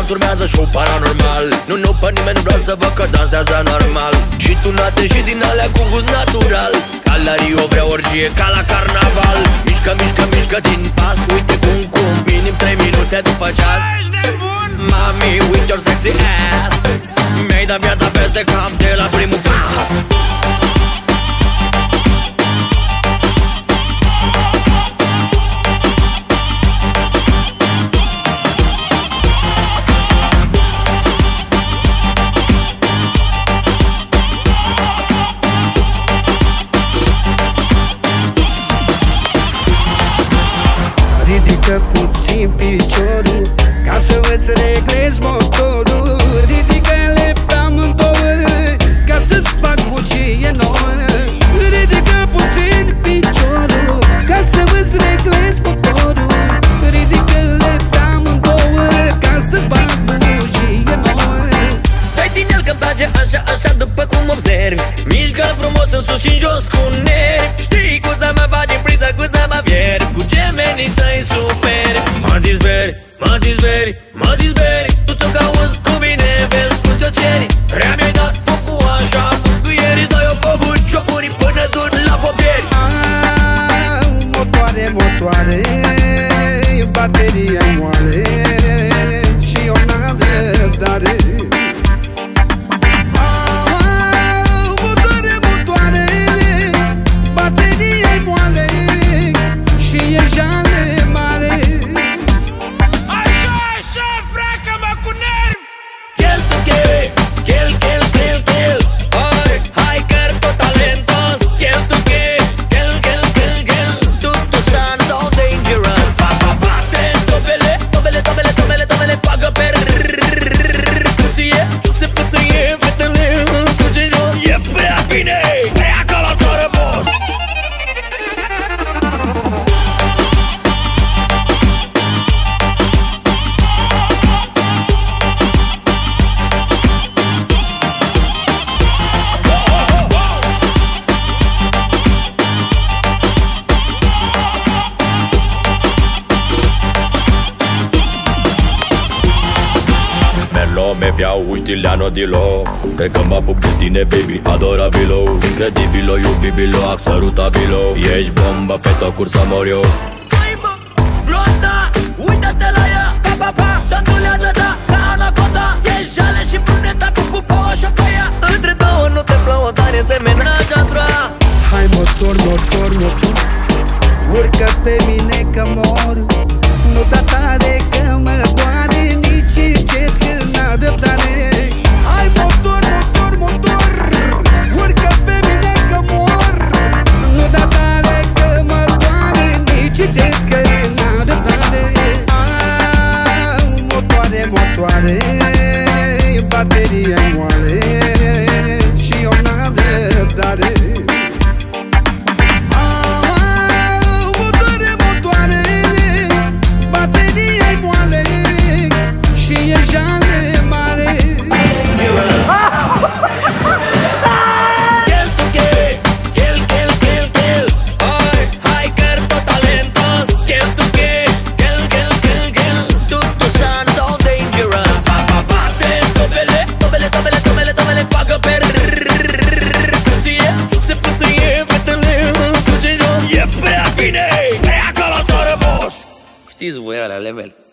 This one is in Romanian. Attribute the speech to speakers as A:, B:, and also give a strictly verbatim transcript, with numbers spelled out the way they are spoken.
A: dans urmează show paranormal. Nu, nu, pe nimeni nu vreau să văd că dansează normal. Și tunate și din alea cu gust natural. Ca la Rio vreau orgie ca la carnaval. Mișcă, mișcă, mișcă din pas. Uite cum combinim trei minute după ceas. Mami, with your sexy ass. Mi-ai dat viața peste cap de la primul pas.
B: Ridică puțin piciorul ca să îți reglezi motorul. Ridică-le pe amândouă ca să-ți fac bugie nouă. Ridică puțin piciorul ca să îți reglezi motorul. Ridică-le pe amândouă ca să-ți fac bugie nouă.
A: Hai din el că-mi place așa, așa după cum observi. Mișcă-l frumos în sus și în jos cu nervi. Știi cum să mă bagi în priză, cum să mă fierbi. Cu gemenii tăi superi. Mă disperi, mă disperi, mă disperi. Tu ți-o cauzi cu mine, vezi cum ți-o ceri. Prea mi-ai dat focul așa, mângâieri. Îți dai o păbut ciocuri până sun la popieri.
B: Ah, motoare, motoare, bateria-i moale și eu n-am răbdare.
A: Me piau Uștileano Dilo. Cred că mă apuc de tine, baby, adorabilo. Incredibilo, iubibilo, axărutabilo. Ești bombă, pe tocuri să mor eu. Hai mă, blonda, uită-te la ea. Pa, pa, pa, s-a da, ca anaconda. Ești jale și bruneta cu pupoa și-o ca ea. Între două nu te plouă, dar e semenaja tra.
B: Hai motor, motor, motor, urcă pe mine că mor. Nu da tare că mă doare, nici încet că n-am răbdare. Hai motor, motor, motor, urcă pe mine că mor. Nu da tare că mă doare, nici încet că n-am răbdare. Ah, motoare, motoare, bateria-i moale și eu n-am răbdare.
A: Știți voi alea, ale mele.